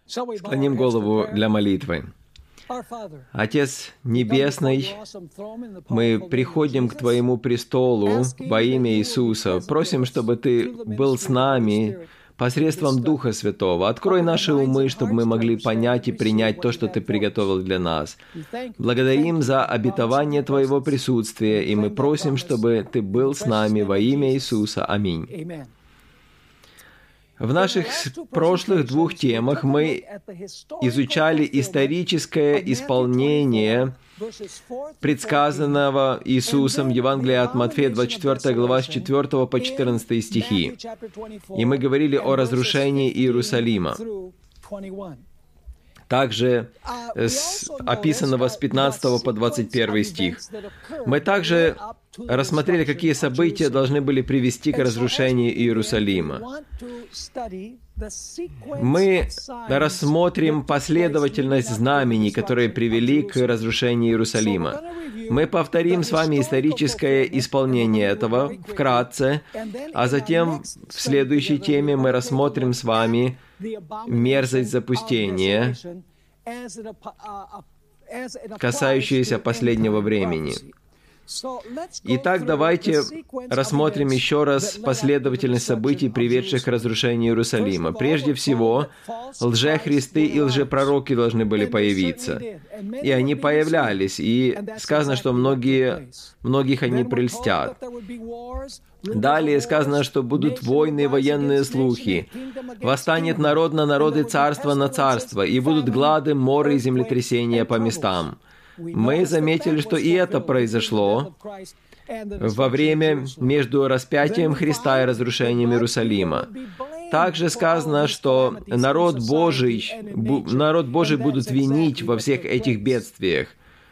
Склоним голову для молитвы. Отец Небесный, мы приходим к Твоему престолу во имя Иисуса. Просим, чтобы Ты был с нами посредством Духа Святого. Открой наши умы, чтобы мы могли понять и принять то, что Ты приготовил для нас. Благодарим за обетование Твоего присутствия, и мы просим, чтобы Ты был с нами во имя Иисуса. Аминь. В наших прошлых двух темах мы изучали историческое исполнение предсказанного Иисусом Евангелия от Матфея, 24 глава, с 4 по 14 стихи. И мы говорили о разрушении Иерусалима. Также описанного с 15 по 21 стих. Мы также рассмотрели, какие события должны были привести к разрушению Иерусалима. Мы рассмотрим последовательность знамений, которые привели к разрушению Иерусалима. Мы повторим с вами историческое исполнение этого вкратце, а затем в следующей теме мы рассмотрим с вами мерзость запустения, касающуюся последнего времени. Итак, давайте рассмотрим еще раз последовательность событий, приведших к разрушению Иерусалима. Прежде всего, лжехристы и лжепророки должны были появиться. И они появлялись, и сказано, что многих они прельстят. Далее сказано, что будут войны и военные слухи. Восстанет народ на народ и царство на царство, и будут глады, моры и землетрясения по местам. Мы заметили, что и это произошло во время между распятием Христа и разрушением Иерусалима. Также сказано, что народ Божий будут винить во всех этих бедствиях.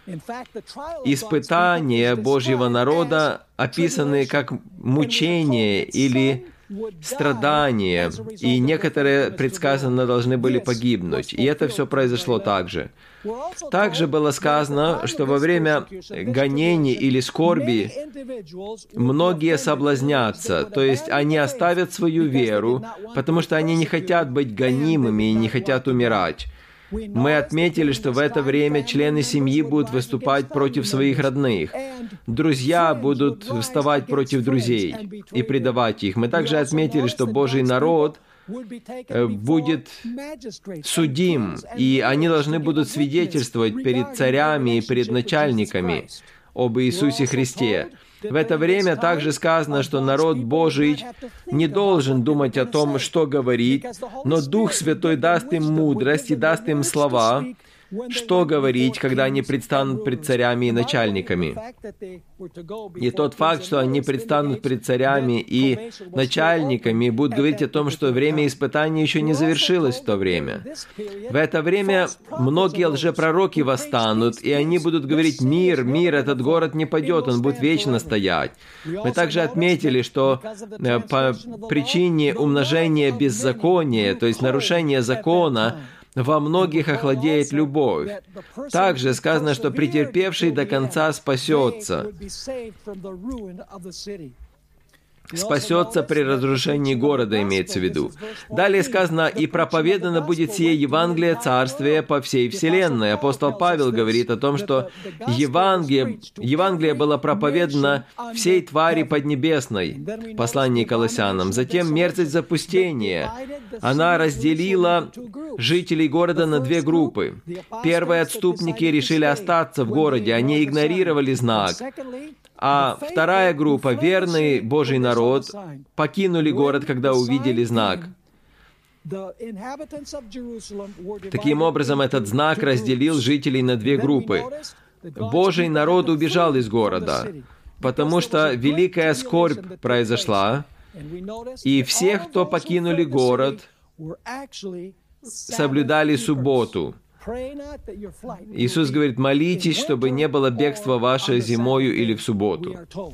Испытания Божьего народа описаны как мучения или страдания, и некоторые предсказанно должны были погибнуть. И это все произошло также. Также было сказано, что во время гонений или скорби многие соблазнятся, то есть они оставят свою веру, потому что они не хотят быть гонимыми и не хотят умирать. Мы отметили, что в это время члены семьи будут выступать против своих родных. Друзья будут вставать против друзей и предавать их. Мы также отметили, что Божий народ будет судим, и они должны будут свидетельствовать перед царями и перед начальниками об Иисусе Христе. В это время также сказано, что народ Божий не должен думать о том, что говорить, но Дух Святой даст им мудрость и даст им слова, что говорить, когда они предстанут пред царями и начальниками. И тот факт, что они предстанут пред царями и начальниками, будут говорить о том, что время испытания еще не завершилось в то время. В это время многие лжепророки восстанут, и они будут говорить: «Мир, мир, этот город не падет, он будет вечно стоять». Мы также отметили, что по причине умножения беззакония, то есть нарушения закона, во многих охладеет любовь. Также сказано, что претерпевший до конца спасется. Спасется при разрушении города, имеется в виду. Далее сказано: «И проповедано будет сие Евангелие Царствия по всей вселенной». Апостол Павел говорит о том, что Евангелие было проповедано всей твари поднебесной, послание Колоссянам. Затем мерзость запустения. Она разделила жителей города на две группы. Первые отступники решили остаться в городе, они игнорировали знак. А вторая группа, верный Божий народ, покинули город, когда увидели знак. Таким образом, этот знак разделил жителей на две группы. Божий народ убежал из города, потому что великая скорбь произошла, и все, кто покинули город, соблюдали субботу. Иисус говорит: молитесь, чтобы не было бегства ваше зимою или в субботу.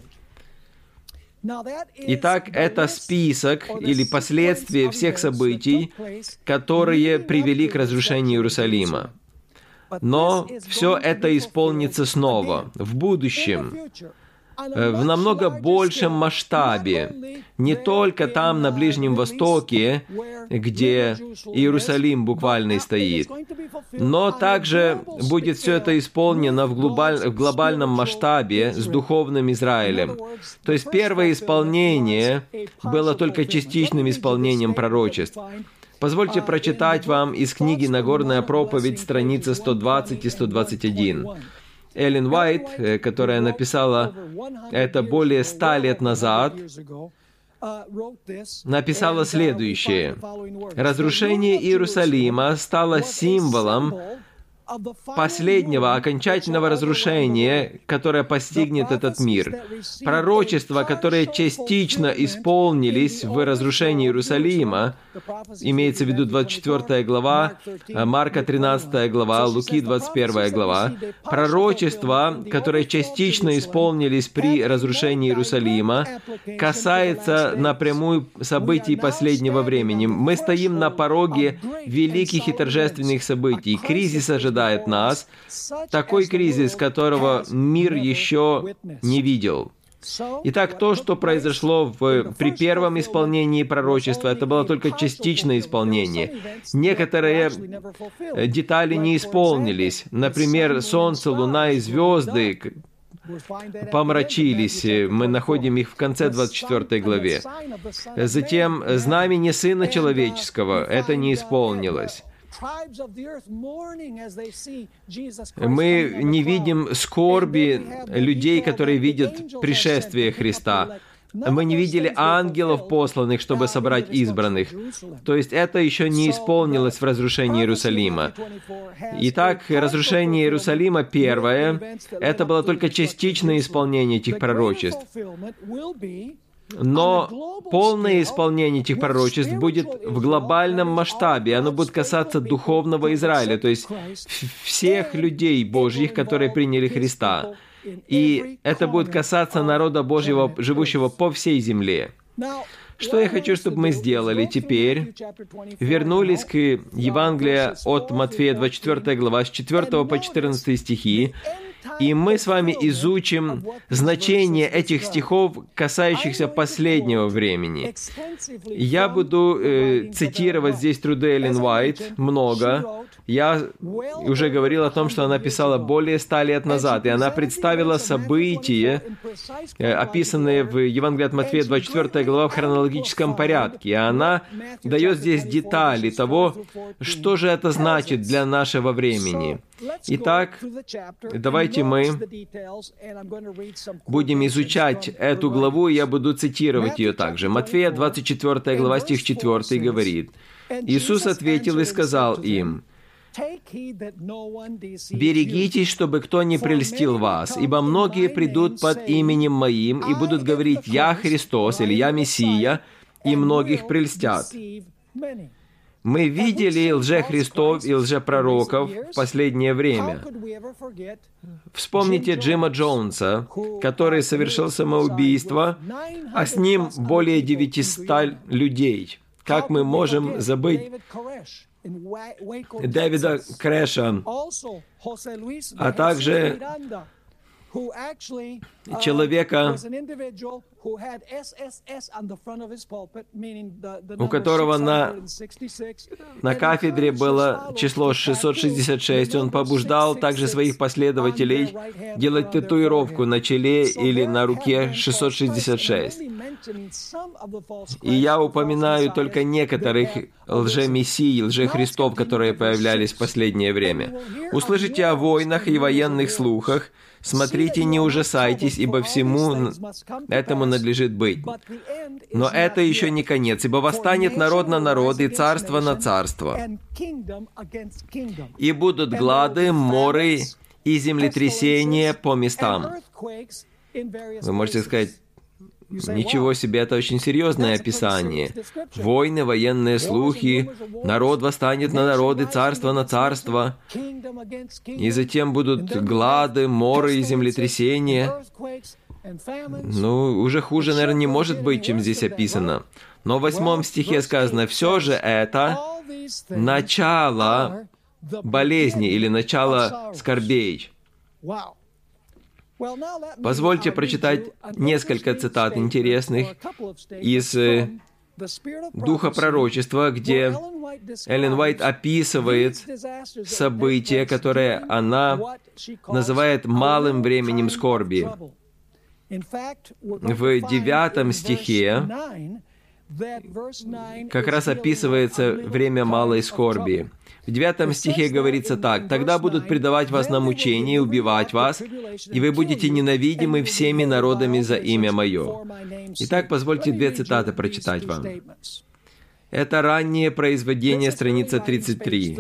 Итак, это список или последствия всех событий, которые привели к разрушению Иерусалима. Но все это исполнится снова, в будущем. в намного большем масштабе. Не только там, на Ближнем Востоке, где Иерусалим буквально стоит, но также будет все это исполнено в глобальном масштабе с духовным Израилем. То есть первое исполнение было только частичным исполнением пророчеств. Позвольте прочитать вам из книги «Нагорная проповедь», страницы 120 и 121. Эллен Уайт, которая написала это более 100 лет назад, написала следующее. «Разрушение Иерусалима стало символом последнего окончательного разрушения, которое постигнет этот мир. Пророчества, которые частично исполнились в разрушении Иерусалима, имеется в виду 24 глава, Марка 13 глава, Луки 21 глава, пророчества, которые частично исполнились при разрушении Иерусалима, касается напрямую событий последнего времени. Мы стоим на пороге великих и торжественных событий. Кризис ожидает нас, такой кризис, которого мир еще не видел. Итак, то, что произошло при первом исполнении пророчества, это было только частичное исполнение. Некоторые детали не исполнились. Например, солнце, луна и звезды помрачились. Мы находим их в конце 24 главе. Затем знамение Сына Человеческого, это не исполнилось. Мы не видим скорби людей, которые видят пришествие Христа. Мы не видели ангелов, посланных, чтобы собрать избранных. То есть это еще не исполнилось в разрушении Иерусалима. Итак, разрушение Иерусалима первое, это было только частичное исполнение этих пророчеств. Но полное исполнение этих пророчеств будет в глобальном масштабе. Оно будет касаться духовного Израиля, то есть всех людей Божьих, которые приняли Христа. И это будет касаться народа Божьего, живущего по всей земле. Что я хочу, чтобы мы сделали теперь? Вернулись к Евангелию от Матфея, 24 глава, с 4 по 14 стихи, и мы с вами изучим значение этих стихов, касающихся последнего времени. Я буду цитировать здесь труды Эллен Уайт много. Я уже говорил о том, что она писала более 100 лет назад, и она представила события, описанные в Евангелии от Матфея, 24 глава, в хронологическом порядке. И она дает здесь детали того, что же это значит для нашего времени. Итак, давайте мы будем изучать эту главу, и я буду цитировать ее также. Матфея, 24 глава, стих 4 говорит: «Иисус ответил и сказал им: берегитесь, чтобы кто не прельстил вас, ибо многие придут под именем Моим и будут говорить: Я Христос или Я Мессия, и многих прельстят». Мы видели лжехристов и лжепророков в последнее время. Вспомните Джима Джонса, который совершил самоубийство, а с ним более 900 людей. Как мы можем забыть Дэвида Крэша, а также человека, у которого на кафедре было число 666. Он побуждал также своих последователей делать татуировку на челе или на руке 666. И я упоминаю только некоторых лжемессий, лжехристов, которые появлялись в последнее время. Услышите о войнах и военных слухах. Смотрите, не ужасайтесь, ибо всему этому надлежит быть. Но это еще не конец, ибо восстанет народ на народ и царство на царство. И будут глады, моры и землетрясения по местам. Вы можете сказать: ничего себе, это очень серьезное описание. Войны, военные слухи, народ восстанет на народ и царство на царство. И затем будут глады, моры и землетрясения. Ну, уже хуже, наверное, не может быть, чем здесь описано. Но в 8 стихе сказано: «Все же это начало болезни или начало скорбей». Позвольте прочитать несколько цитат интересных из Духа пророчества, где Эллен Уайт описывает события, которые она называет малым временем скорби. В 9 стихе как раз описывается время малой скорби. В 9 стихе говорится так: «Тогда будут предавать вас на мучение и убивать вас, и вы будете ненавидимы всеми народами за имя Мое». Итак, позвольте 2 цитаты прочитать вам. Это раннее произведение, страница 33.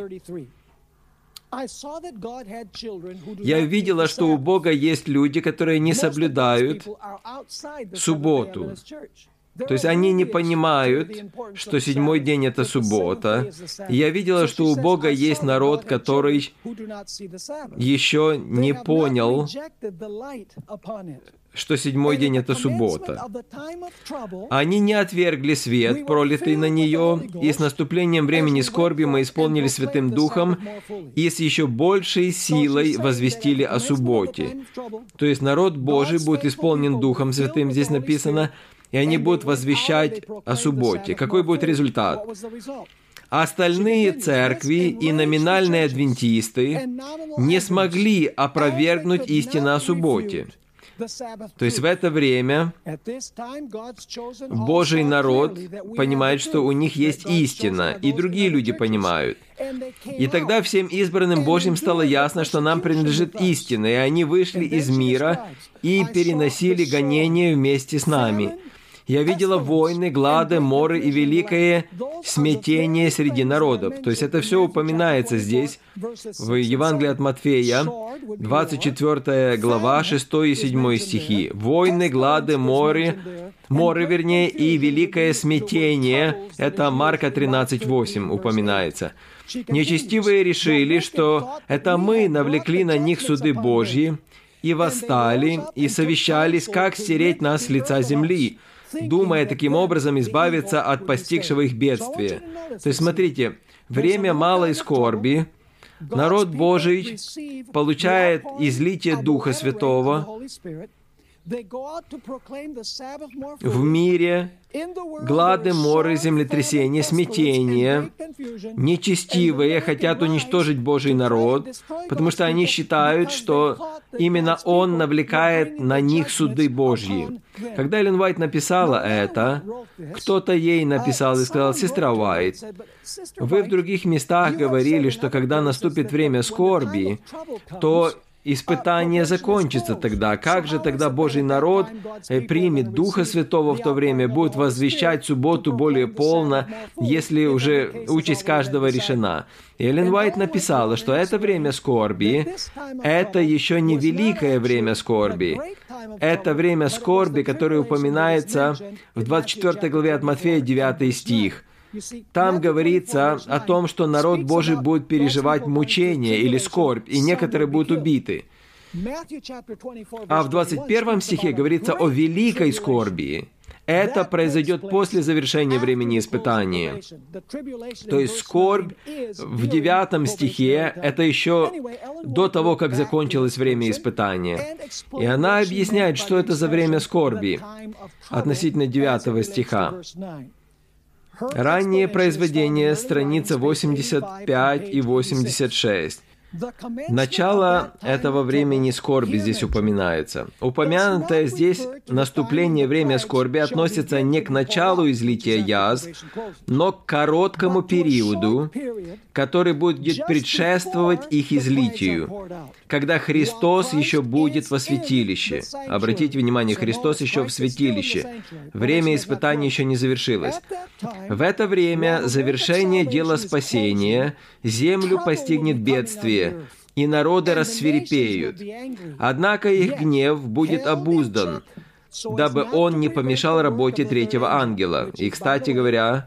«Я видела, что у Бога есть люди, которые не соблюдают субботу». То есть они не понимают, что 7-й день – это суббота. И я видела, что у Бога есть народ, который еще не понял, что 7-й день – это суббота. Они не отвергли свет, пролитый на нее, и с наступлением времени скорби мы исполнили Святым Духом, и с еще большей силой возвестили о субботе. То есть народ Божий будет исполнен Духом Святым, здесь написано, и они будут возвещать о субботе. Какой будет результат? Остальные церкви и номинальные адвентисты не смогли опровергнуть истину о субботе. То есть в это время Божий народ понимает, что у них есть истина, и другие люди понимают. И тогда всем избранным Божьим стало ясно, что нам принадлежит истина, и они вышли из мира и переносили гонения вместе с нами. Я видела войны, глады, моры и великое смятение среди народов. То есть это все упоминается здесь, в Евангелии от Матфея, 24 глава, 6 и 7 стихи. Войны, глады, моры, и великое смятение. Это Марка 13:8 упоминается. Нечестивые решили, что это мы навлекли на них суды Божьи, и восстали, и совещались, как стереть нас с лица земли, думая таким образом избавиться от постигшего их бедствия. То есть, смотрите, время малой скорби, народ Божий получает излитие Духа Святого в мире, глады, моры, землетрясения, смятения, нечестивые хотят уничтожить Божий народ, потому что они считают, что именно Он навлекает на них суды Божьи. Когда Эллен Уайт написала это, кто-то ей написал и сказал: «Сестра Уайт, вы в других местах говорили, что когда наступит время скорби, то испытание закончится тогда. Как же тогда Божий народ примет Духа Святого в то время, будет возвещать субботу более полно, если уже участь каждого решена?» И Эллен Уайт написала, что это время скорби, это еще не великое время скорби. Это время скорби, которое упоминается в 24 главе от Матфея, 9 стих. Там говорится о том, что народ Божий будет переживать мучение или скорбь, и некоторые будут убиты. А в 21 стихе говорится о великой скорби. Это произойдет после завершения времени испытания. То есть скорбь в 9 стихе — это еще до того, как закончилось время испытания. И она объясняет, что это за время скорби относительно 9 стиха. Раннее произведение, страница 85 и 86. Начало этого времени скорби здесь упоминается. Упомянутое здесь наступление время скорби относится не к началу излития язв, но к короткому периоду, который будет предшествовать их излитию, когда Христос еще будет во святилище. Обратите внимание, Христос еще в святилище. Время испытания еще не завершилось. В это время завершение дела спасения землю постигнет бедствие, и народы рассвирепеют. Однако их гнев будет обуздан, дабы он не помешал работе третьего ангела. И, кстати говоря,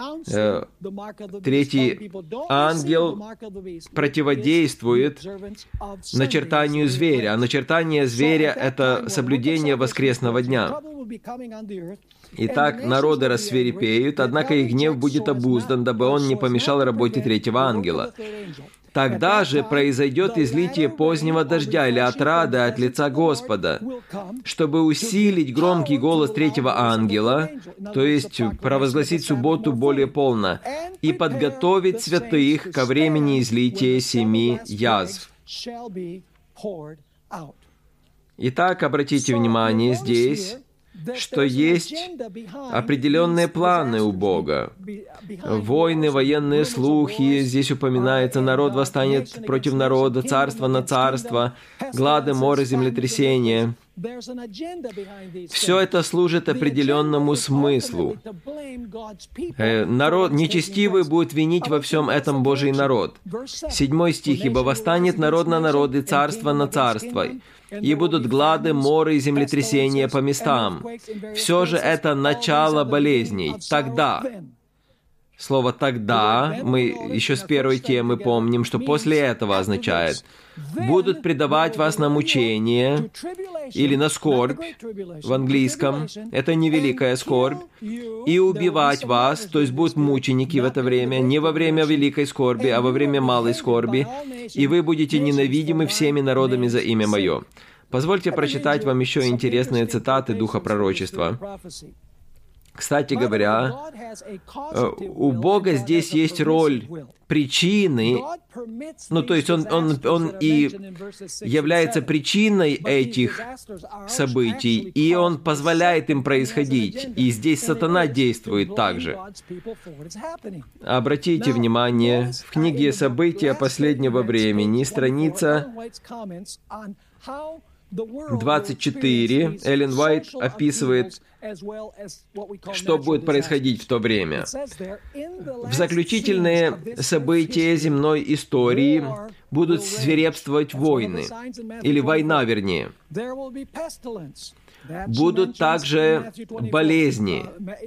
третий ангел противодействует начертанию зверя, а начертание зверя — это соблюдение воскресного дня. Итак, народы рассвирепеют, однако их гнев будет обуздан, дабы он не помешал работе третьего ангела. Тогда же произойдет излитие позднего дождя или отрады от лица Господа, чтобы усилить громкий голос третьего ангела, то есть провозгласить субботу более полно, и подготовить святых ко времени излития 7 язв. Итак, обратите внимание здесь, что есть определенные планы у Бога. Войны, военные слухи, здесь упоминается, народ восстанет против народа, царство на царство, глады, моры, землетрясения. Все это служит определенному смыслу. Народ нечестивый будет винить во всем этом Божий народ. 7 стих. «Ибо восстанет народ на народ и царство на царство, и будут глады, моры и землетрясения по местам. Все же это начало болезней. Тогда». Слово «тогда» мы еще с первой темы помним, что после этого означает «будут предавать вас на мучение» или на скорбь в английском, это не великая скорбь, «и убивать вас», то есть будут мученики в это время, не во время великой скорби, а во время малой скорби, «и вы будете ненавидимы всеми народами за имя Мое». Позвольте прочитать вам еще интересные цитаты Духа пророчества. Кстати говоря, у Бога здесь есть роль причины, то есть Он и является причиной этих событий, и Он позволяет им происходить. И здесь сатана действует также. Обратите внимание, в книге «События последнего времени», страница 24, Эллен Уайт описывает, что будет происходить в то время. В заключительные события земной истории будут свирепствовать войны, или война, вернее. Будут также болезни.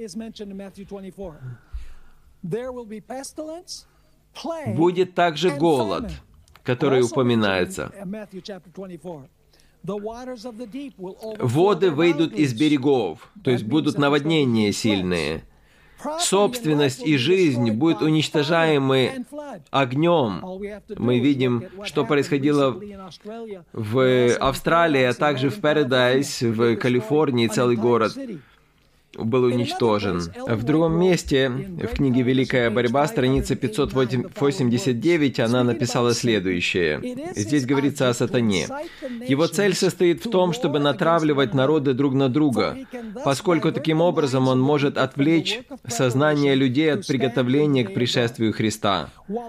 Будет также голод, который упоминается. Воды выйдут из берегов, то есть будут наводнения сильные. Собственность и жизнь будут уничтожаемы огнем. Мы видим, что происходило в Австралии, а также в Paradise, в Калифорнии, целый город был уничтожен. В другом месте, в книге «Великая борьба», страница 589, она написала следующее. Здесь говорится о сатане. Его цель состоит в том, чтобы натравливать народы друг на друга, поскольку таким образом он может отвлечь сознание людей от приготовления к пришествию Христа.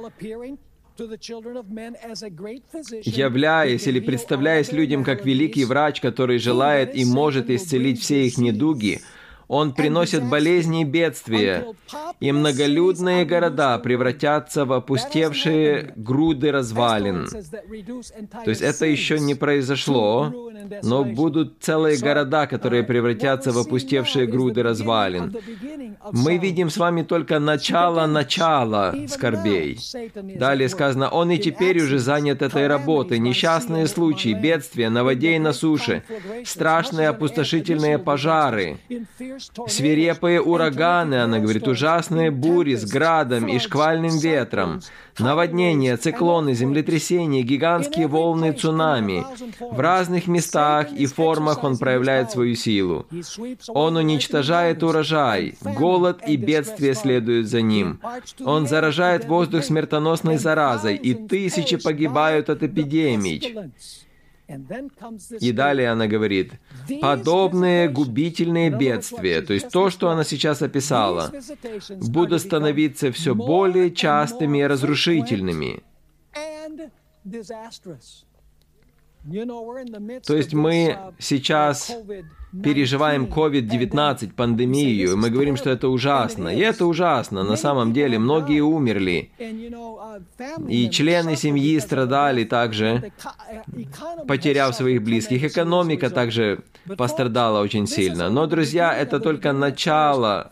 Являясь или представляясь людям как великий врач, который желает и может исцелить все их недуги, он приносит болезни и бедствия, и многолюдные города превратятся в опустевшие груды развалин. То есть это еще не произошло, но будут целые города, которые превратятся в опустевшие груды развалин. Мы видим с вами только начало скорбей. Далее сказано, он и теперь уже занят этой работой. Несчастные случаи, бедствия на воде и на суше, страшные опустошительные пожары, свирепые ураганы, она говорит, ужасные бури с градом и шквальным ветром, наводнения, циклоны, землетрясения, гигантские волны, цунами. В разных местах и формах он проявляет свою силу. Он уничтожает урожай, голод и бедствие следуют за ним. Он заражает воздух смертоносной заразой, и тысячи погибают от эпидемий. И далее она говорит, подобные губительные бедствия, то есть то, что она сейчас описала, будут становиться все более частыми и разрушительными. То есть мы сейчас переживаем COVID-19, пандемию, и мы говорим, что это ужасно. И это ужасно. На самом деле, многие умерли. И члены семьи страдали также, потеряв своих близких. Экономика также пострадала очень сильно. Но, друзья, это только начало.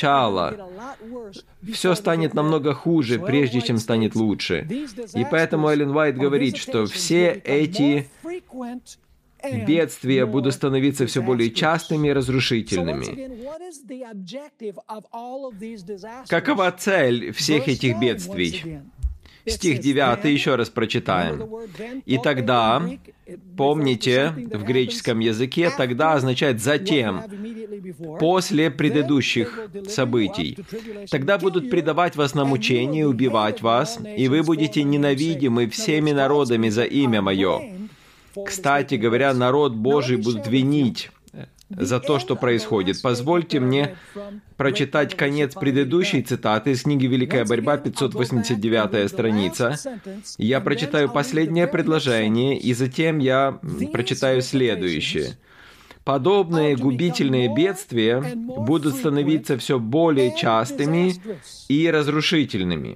Все станет намного хуже, прежде чем станет лучше. И поэтому Эллен Уайт говорит, что все эти бедствия будут становиться все более частыми и разрушительными. Какова цель всех этих бедствий? Стих 9 еще раз прочитаем. «И тогда», помните, в греческом языке «тогда» означает «затем», после предыдущих событий. «Тогда будут предавать вас на мучение и убивать вас, и вы будете ненавидимы всеми народами за имя Мое». Кстати говоря, народ Божий будут винить за то, что происходит. Позвольте мне прочитать конец предыдущей цитаты из книги «Великая борьба», 589 страница. Я прочитаю последнее предложение, и затем я прочитаю следующее. «Подобные губительные бедствия будут становиться все более частыми и разрушительными».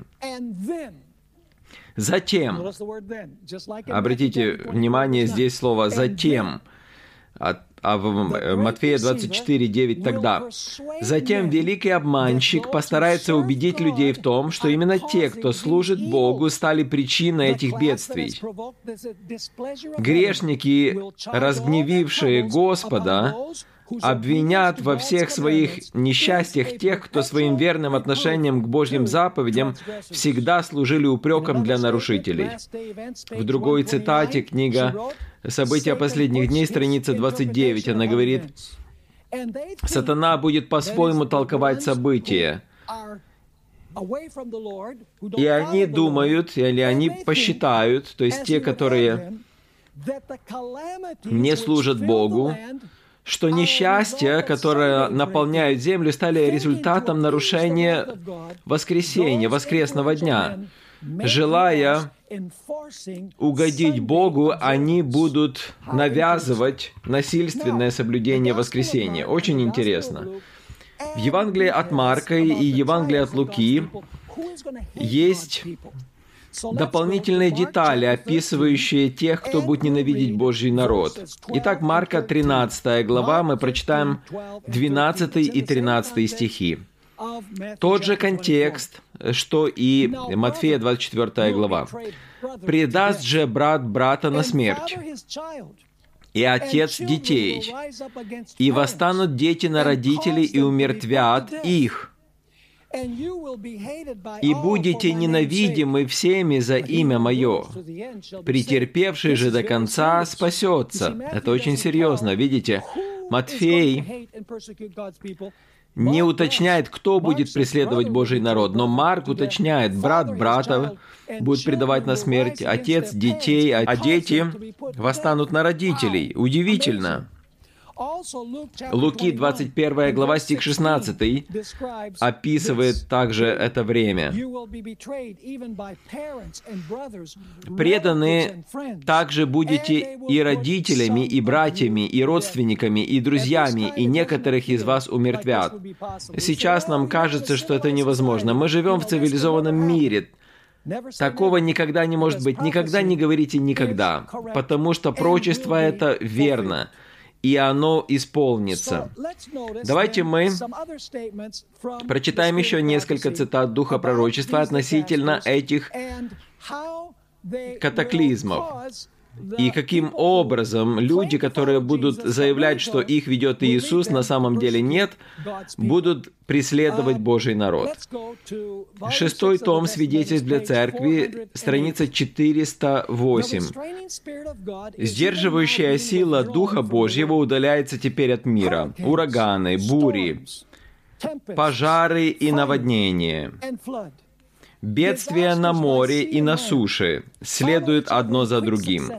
Затем, обратите внимание, здесь слово «затем», а в Матфея 24:9 тогда. «Затем великий обманщик постарается убедить людей в том, что именно те, кто служит Богу, стали причиной этих бедствий. Грешники, разгневившие Господа, обвинят во всех своих несчастьях тех, кто своим верным отношением к Божьим заповедям всегда служили упреком для нарушителей». В другой цитате, книга «События последних дней», страница 29, она говорит: «Сатана будет по-своему толковать события, и они думают, или они посчитают, то есть те, которые не служат Богу, что несчастья, которые наполняют землю, стали результатом нарушения воскресения, воскресного дня. Желая угодить Богу, они будут навязывать насильственное соблюдение воскресения». Очень интересно. В Евангелии от Марка и Евангелии от Луки есть дополнительные детали, описывающие тех, кто будет ненавидеть Божий народ. Итак, Марка 13 глава, мы прочитаем 12 и 13 стихи. Тот же контекст, что и Матфея 24 глава. «Предаст же брат брата на смерть, и отец детей, и восстанут дети на родителей и умертвят их. И будете ненавидимы всеми за имя Мое. Претерпевший же до конца спасется». Это очень серьезно. Видите, Матфей не уточняет, кто будет преследовать Божий народ, но Марк уточняет: брат брата будет предавать на смерть, отец детей, а дети восстанут на родителей. Удивительно. Луки 21 глава, стих 16 описывает также это время. «Преданы также будете и родителями, и братьями, и родственниками, и друзьями, и некоторых из вас умертвят». Сейчас нам кажется, что это невозможно. Мы живем в цивилизованном мире. Такого никогда не может быть. Никогда не говорите «никогда», потому что пророчество это верно, и оно исполнится. Давайте мы прочитаем еще несколько цитат Духа пророчества относительно этих катаклизмов. И каким образом люди, которые будут заявлять, что их ведет Иисус, на самом деле нет, будут преследовать Божий народ. 6 том «Свидетельств для церкви», страница 408. «Сдерживающая сила Духа Божьего удаляется теперь от мира. Ураганы, бури, пожары и наводнения, бедствия на море и на суше следуют одно за другим».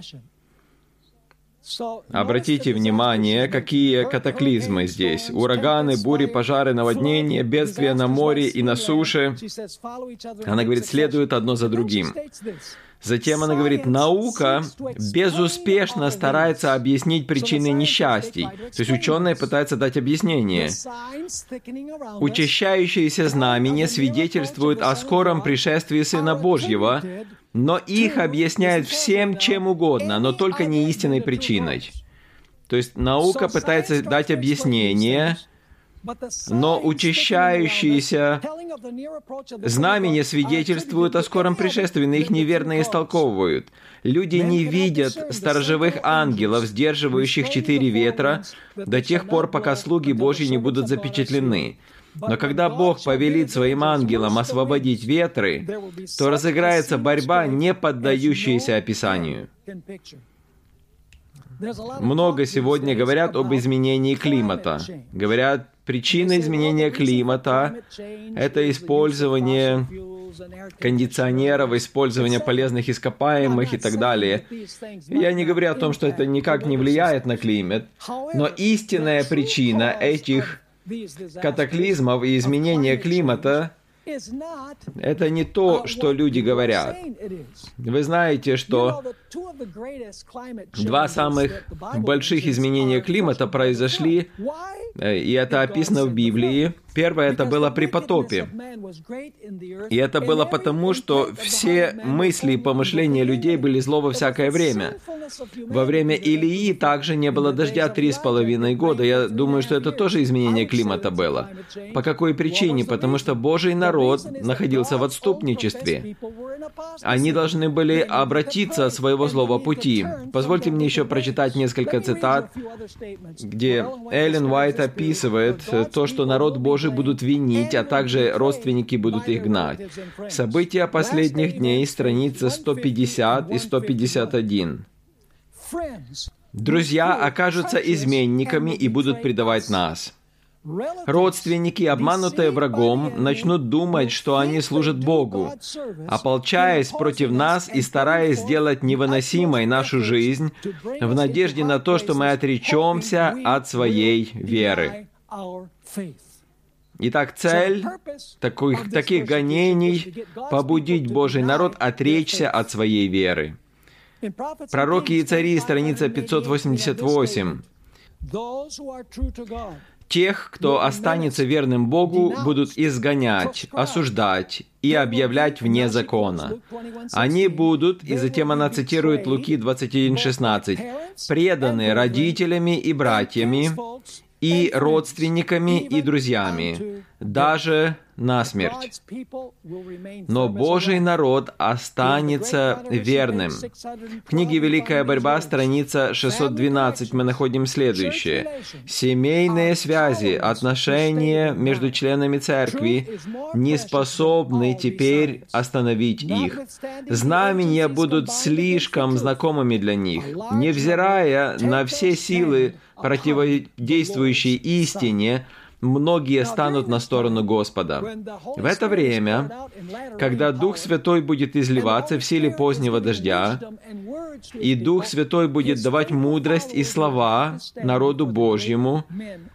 Обратите внимание, какие катаклизмы здесь. Ураганы, бури, пожары, наводнения, бедствия на море и на суше. Она говорит, следуют одно за другим. Затем она говорит, наука безуспешно старается объяснить причины несчастий. То есть ученые пытаются дать объяснение. Учащающиеся знамения свидетельствуют о скором пришествии Сына Божьего, но их объясняют всем чем угодно, но только не истинной причиной. То есть наука пытается дать объяснение, но учащающиеся знамения свидетельствуют о скором пришествии, но их неверно истолковывают. Люди не видят сторожевых ангелов, сдерживающих 4 ветра, до тех пор, пока слуги Божьи не будут запечатлены. Но когда Бог повелит своим ангелам освободить ветры, то разыграется борьба, не поддающаяся описанию. Много сегодня говорят об изменении климата. Говорят, причина изменения климата – это использование кондиционеров, использование полезных ископаемых и так далее. Я не говорю о том, что это никак не влияет на климат, но истинная причина этих катаклизмов и изменения климата – это не то, что люди говорят. Вы знаете, что два самых больших изменения климата произошли, и это описано в Библии. Первое это было при потопе. И это было потому, что все мысли и помышления людей были зло во всякое время. Во время Илии также не было дождя 3,5 года. Я думаю, что это тоже изменение климата было. По какой причине? Потому что Божий народ находился в отступничестве. Они должны были обратиться от своего злого пути. Позвольте мне еще прочитать несколько цитат, где Эллен Уайт описывает то, что народ Божий будут винить, а также родственники будут их гнать. События последних дней, страницы 150 и 151. Друзья окажутся изменниками и будут предавать нас. Родственники, обманутые врагом, начнут думать, что они служат Богу, ополчаясь против нас и стараясь сделать невыносимой нашу жизнь в надежде на то, что мы отречемся от своей веры. Итак, цель таких гонений – побудить Божий народ отречься от своей веры. Пророки и цари, страница 588. Тех, кто останется верным Богу, будут изгонять, осуждать и объявлять вне закона. Они будут, и затем она цитирует Луки 21:16, преданы родителями и братьями, и родственниками, и друзьями, даже насмерть. Но Божий народ останется верным. В книге «Великая борьба», страница 612, мы находим следующее. Семейные связи, отношения между членами церкви не способны теперь остановить их. Знамения будут слишком знакомыми для них. Невзирая на все силы, противодействующие истине, многие станут на сторону Господа. В это время, когда Дух Святой будет изливаться в силе позднего дождя, и Дух Святой будет давать мудрость и слова народу Божьему,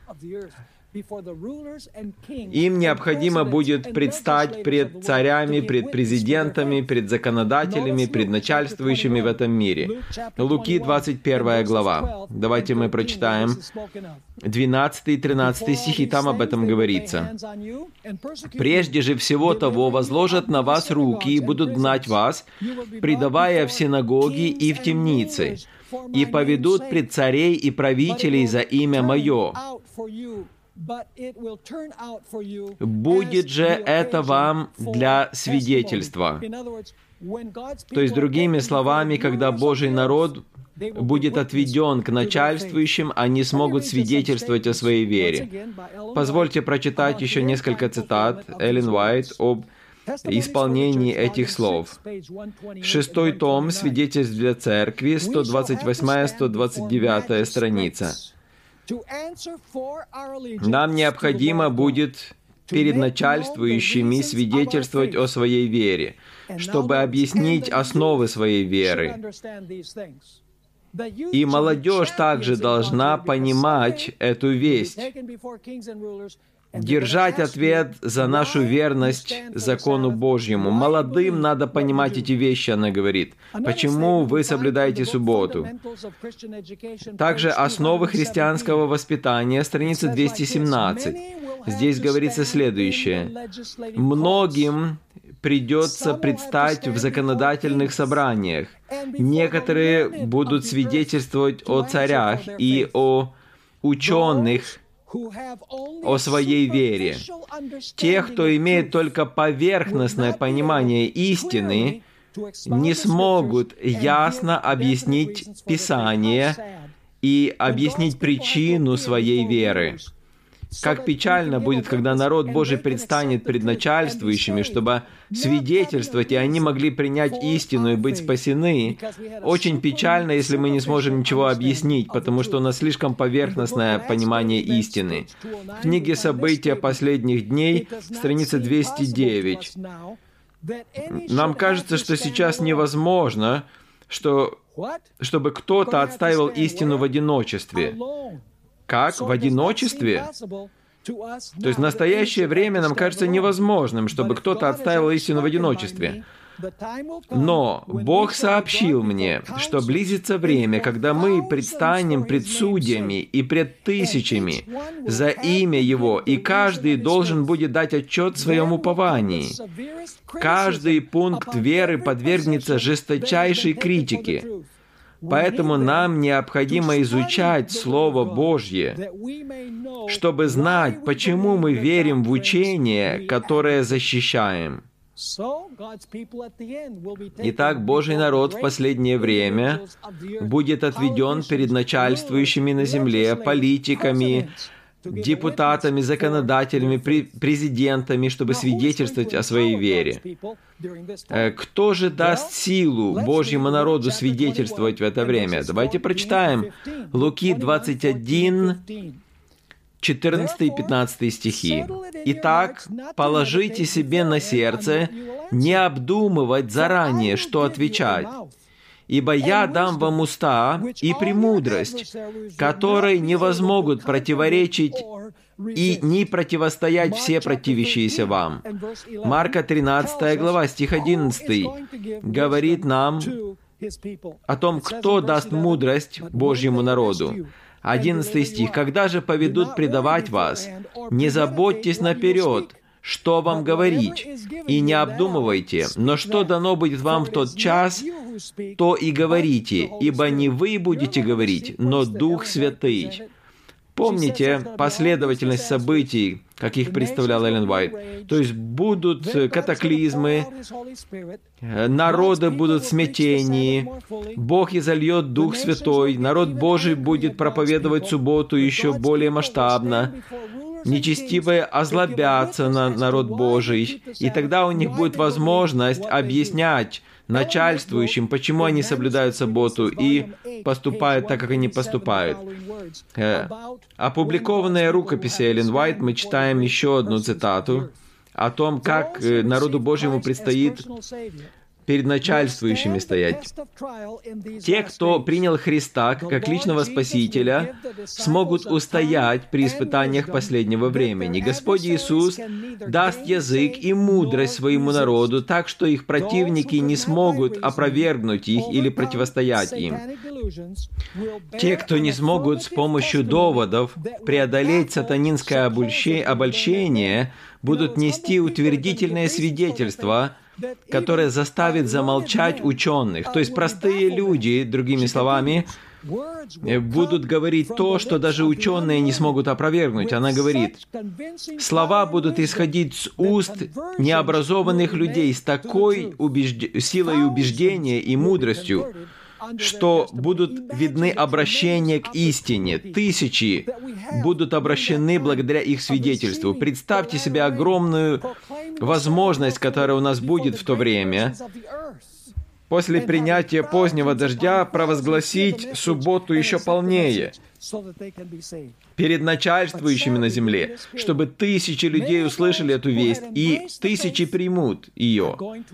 им необходимо будет предстать пред царями, пред президентами, пред законодателями, пред начальствующими в этом мире. Луки 21 глава. Давайте мы прочитаем 12 и 13 стихи, там об этом говорится. «Прежде же всего того возложат на вас руки и будут гнать вас, предавая в синагоги и в темницы, и поведут пред царей и правителей за имя Мое. Будет же это вам для свидетельства». То есть, другими словами, когда Божий народ будет отведен к начальствующим, они смогут свидетельствовать о своей вере. Позвольте прочитать еще несколько цитат Эллен Уайт об исполнении этих слов. 6 том «Свидетельств для церкви», 128-129 страница. Нам необходимо будет перед начальствующими свидетельствовать о своей вере, чтобы объяснить основы своей веры. И молодежь также должна понимать эту весть, держать ответ за нашу верность закону Божьему. Молодым надо понимать эти вещи, она говорит. Почему вы соблюдаете субботу? Также основы христианского воспитания, страница 217. Здесь говорится следующее. Многим придется предстать в законодательных собраниях. Некоторые будут свидетельствовать о царях и о ученых, о своей вере. Те, кто имеет только поверхностное понимание истины, не смогут ясно объяснить Писание и объяснить причину своей веры. как печально будет, когда народ Божий предстанет пред начальствующими, чтобы свидетельствовать, и они могли принять истину и быть спасены. Очень печально, если мы не сможем ничего объяснить, потому что у нас слишком поверхностное понимание истины. В книге «События последних дней», страница 209. Нам кажется, что сейчас невозможно, чтобы кто-то отстаивал истину в одиночестве. Как? В одиночестве? То есть в настоящее время нам кажется невозможным, чтобы кто-то отстаивал истину в одиночестве. Но Бог сообщил мне, что близится время, когда мы предстанем пред судьями и пред тысячами за имя Его, и каждый должен будет дать отчет в своем уповании. Каждый пункт веры подвергнется жесточайшей критике. Поэтому нам необходимо изучать Слово Божье, чтобы знать, почему мы верим в учение, которое защищаем. Итак, Божий народ в последнее время будет отведен перед начальствующими на земле, политиками, депутатами, законодателями, президентами, чтобы свидетельствовать о своей вере. Кто же даст силу Божьему народу свидетельствовать в это время? Давайте прочитаем Луки 21, 14 и 15 стихи. «Итак, положите себе на сердце не обдумывать заранее, что отвечать, ибо я дам вам уста и премудрость, которой не возмогут противоречить и не противостоять все противящиеся вам». Марка 13 глава, стих 11 говорит нам о том, кто даст мудрость Божьему народу. 11 стих. «Когда же поведут предавать вас, не заботьтесь наперед, что вам говорить, и не обдумывайте, но что дано будет вам в тот час, то и говорите, ибо не вы будете говорить, но Дух Святый». Помните последовательность событий, как их представлял Эллен Уайт? То есть будут катаклизмы, народы будут в смятении, Бог изольет Дух Святой, народ Божий будет проповедовать субботу еще более масштабно, нечестивые озлобятся на народ Божий, и тогда у них будет возможность объяснять начальствующим, почему они соблюдают субботу и поступают так, как они поступают. Опубликованные рукописи Эллен Уайт, мы читаем еще одну цитату о том, как народу Божьему предстоит перед начальствующими стоять. Те, кто принял Христа как личного Спасителя, смогут устоять при испытаниях последнего времени. Господь Иисус даст язык и мудрость своему народу, так что их противники не смогут опровергнуть их или противостоять им. Те, кто не смогут с помощью доводов преодолеть сатанинское обольщение, будут нести утвердительное свидетельство, которое заставит замолчать ученых. То есть простые люди, другими словами, будут говорить то, что даже ученые не смогут опровергнуть. Она говорит, слова будут исходить с уст необразованных людей с такой силой убеждения и мудростью, что будут видны обращения к истине. Тысячи будут обращены благодаря их свидетельству. Представьте себе огромную возможность, которая у нас будет в то время, после принятия позднего дождя провозгласить субботу еще полнее перед начальствующими на земле, чтобы тысячи людей услышали эту весть, и тысячи примут ее.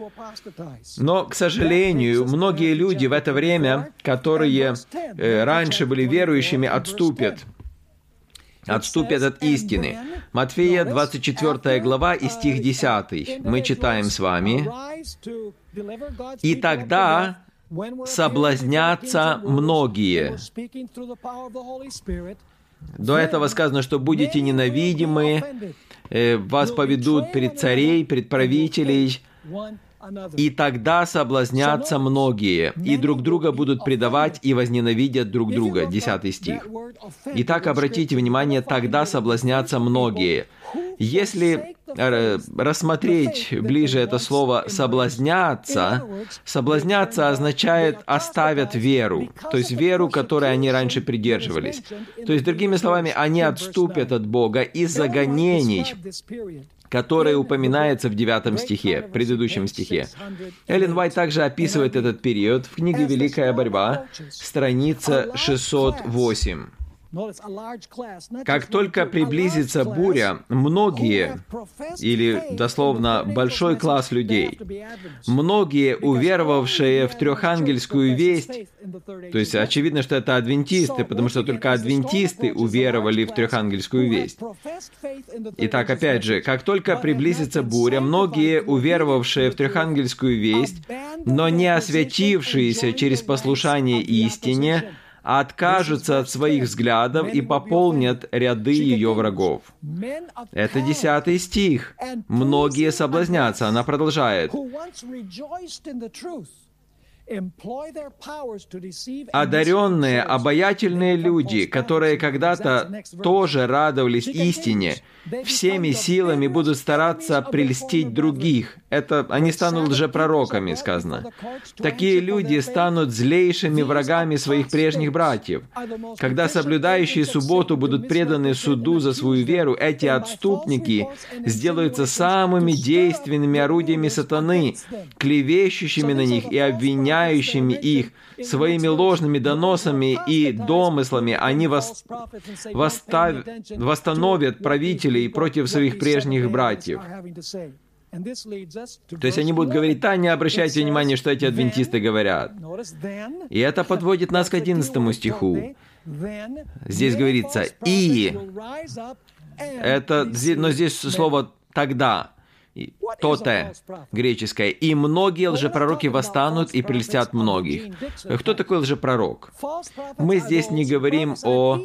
Но, к сожалению, многие люди в это время, которые раньше были верующими, отступят от истины. Матфея 24 глава и стих 10. Мы читаем с вами. «И тогда соблазнятся многие». До этого сказано, что будете ненавидимы, вас поведут перед царей, пред правителей, и тогда соблазнятся многие, и друг друга будут предавать и возненавидят друг друга. 10 стих. Итак, обратите внимание, тогда соблазнятся многие. Если рассмотреть ближе это слово «соблазняться», соблазняться означает «оставят веру», то есть веру, которой они раньше придерживались. То есть, другими словами, они отступят от Бога из-за гонений, которое упоминается в 9 стихе, предыдущем стихе. Эллен Уайт также описывает этот период в книге «Великая борьба», страница 608. Как только приблизится буря, многие, или дословно большой класс людей, многие, уверовавшие в трехангельскую весть, то есть очевидно, что это адвентисты, потому что только адвентисты уверовали в трехангельскую весть. Итак, опять же, как только приблизится буря, многие, уверовавшие в трехангельскую весть, но не освятившиеся через послушание истине, откажутся от своих взглядов и пополнят ряды ее врагов. Это 10 стих. Многие соблазнятся. Она продолжает. Одаренные, обаятельные люди, которые когда-то тоже радовались истине, всеми силами будут стараться прельстить других. Это они станут лжепророками, сказано. Такие люди станут злейшими врагами своих прежних братьев. Когда соблюдающие субботу будут преданы суду за свою веру, эти отступники сделаются самыми действенными орудиями сатаны, клевещущими на них и обвиняющими их своими ложными доносами и домыслами. Они восстановят правителей против своих прежних братьев. То есть они будут говорить: «Да, не обращайте внимания, что эти адвентисты говорят». И это подводит нас к 11 стиху. Здесь говорится «и». Но здесь слово «тогда». «Тоте» греческое. «И многие лжепророки восстанут и прельстят многих». Кто такой лжепророк? Мы здесь не говорим о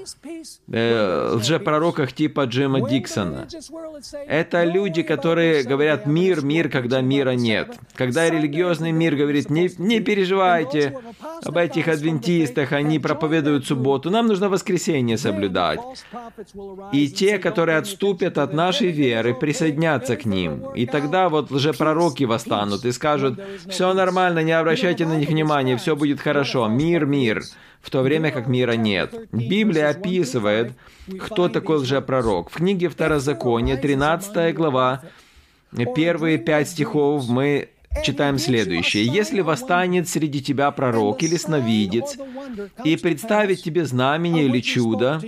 лжепророках типа Джима Диксона. Это люди, которые говорят «мир, мир», когда мира нет. Когда религиозный мир говорит: не переживайте об этих адвентистах, они проповедуют субботу, нам нужно воскресенье соблюдать. И те, которые отступят от нашей веры, присоединятся к ним. И тогда вот лжепророки восстанут и скажут: «Все нормально, не обращайте на них внимания, все будет хорошо, мир, мир», в то время как мира нет. Библия описывает, кто такой лжепророк. В книге Второзакония, 13 глава, первые 5 стихов мы читаем следующее. «Если восстанет среди тебя пророк или сновидец, и представит тебе знамение или чудо,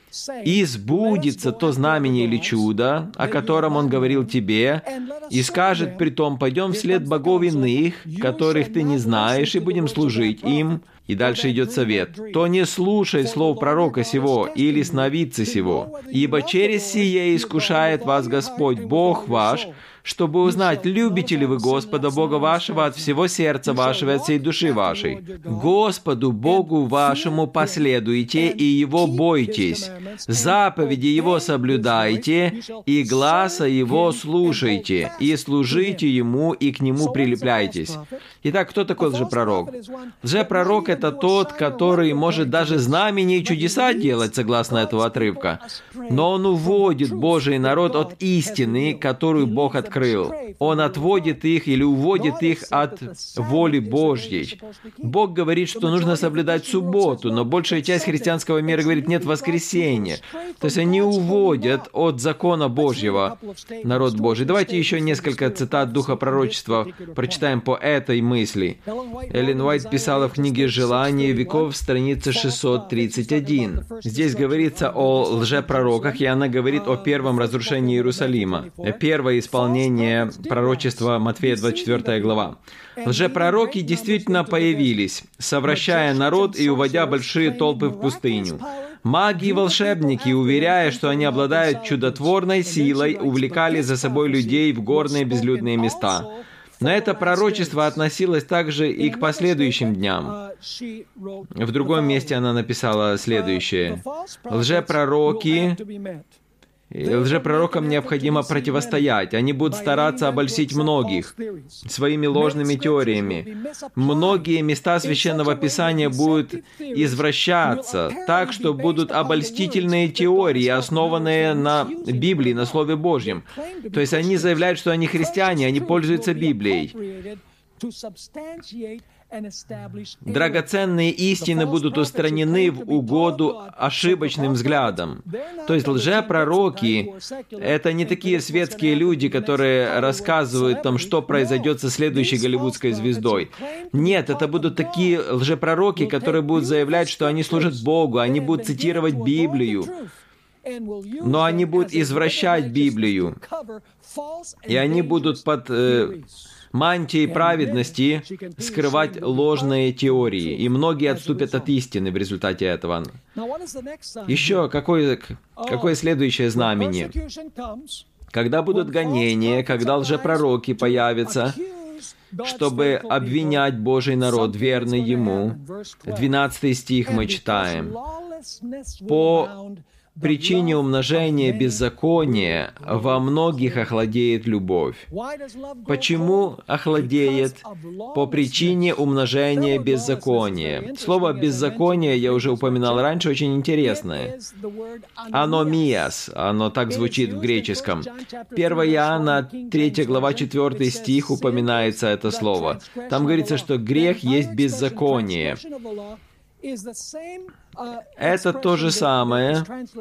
и сбудется то знамение или чудо, о котором он говорил тебе, и скажет притом: пойдем вслед богов иных, которых ты не знаешь, и будем служить им». И дальше идет совет. «То не слушай слов пророка сего или сновидца сего, ибо через сие искушает вас Господь, Бог ваш, чтобы узнать, любите ли вы Господа, Бога вашего, от всего сердца вашего и от всей души вашей. Господу, Богу вашему последуйте и Его бойтесь, заповеди Его соблюдайте, и гласа Его слушайте, и служите Ему, и к Нему прилепляйтесь». Итак, кто такой лжепророк? Лжепророк — это тот, который может даже знамения и чудеса делать, согласно этого отрывка, но он уводит Божий народ от истины, которую Бог открыл. Он отводит их или уводит их от воли Божьей. Бог говорит, что нужно соблюдать субботу, но большая часть христианского мира говорит: нет воскресения. То есть они уводят от закона Божьего народ Божий. Давайте еще несколько цитат Духа пророчества прочитаем по этой мысли. Эллен Уайт писала в книге «Желание веков», страница 631. Здесь говорится о лжепророках, и она говорит о первом разрушении Иерусалима. Первое исполнение пророчества Матфея, 24 глава. «Лжепророки действительно появились, совращая народ и уводя большие толпы в пустыню. Маги и волшебники, уверяя, что они обладают чудотворной силой, увлекали за собой людей в горные безлюдные места». Но это пророчество относилось также и к последующим дням. В другом месте она написала следующее. «Лжепророки Лжепророкам необходимо противостоять. Они будут стараться обольстить многих своими ложными теориями. Многие места Священного Писания будут извращаться так, что будут обольстительные теории, основанные на Библии, на Слове Божьем. То есть они заявляют, что они христиане, они пользуются Библией. Драгоценные истины будут устранены в угоду ошибочным взглядам. То есть лжепророки — это не такие светские люди, которые рассказывают там, что произойдет со следующей голливудской звездой. Нет, это будут такие лжепророки, которые будут заявлять, что они служат Богу, они будут цитировать Библию, но они будут извращать Библию, и они будут под мантией праведности скрывать ложные теории, и многие отступят от истины в результате этого. Еще какое следующее знамение? Когда будут гонения, когда лжепророки появятся, чтобы обвинять Божий народ, верный Ему. 12 стих мы читаем. «По причине умножения беззакония во многих охладеет любовь». Почему охладеет? По причине умножения беззакония. Слово «беззаконие» я уже упоминал раньше, очень интересное. «Аномиас», оно так звучит в греческом. 1 Иоанна, 3 глава, 4 стих упоминается это слово. Там говорится, что грех есть беззаконие. Это то же самое,